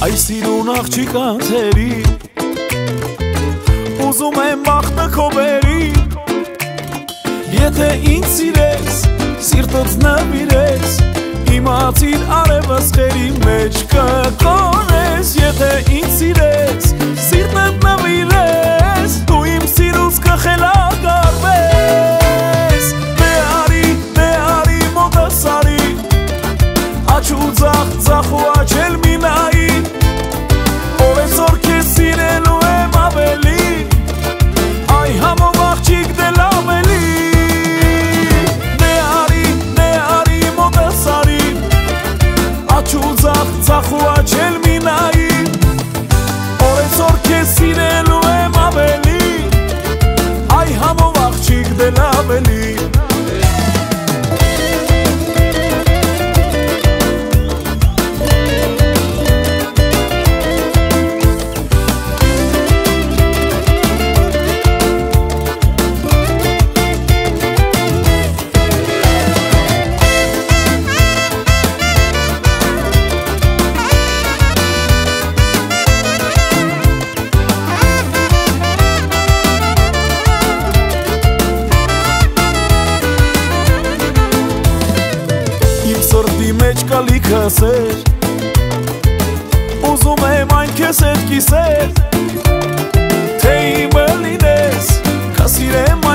Այ սիրուն աղջիկանցերի ուզում եմ բախտը քո բերի Եթե ինձ սիրես, սիրտոց նվիրես Իմացիր արևս խերի մեջ կկորես Եթե ինձ սիրես, սիրտդ նվիրես Դու իմ սիրուց կխելագարվես Դե արի մոտս արի Աչ ու ձախ ու աչ էլ մի նայի Օրեցօր քեզ սիրելու եմ ավելի Այ համով աղջիկ դե լավ էլի Դե արի մոտս արի Աչ ու ձախ ու աչ էլ մի նայի Օրեցօր քեզ սիրելու եմ ավելի Այ համով աղջիկ դե լավ էլի Սրտի մեջ կա լիքը սեր Ուզում եմ այն քեզ հետ կիսել Թե իմը լինես, կսիրեմ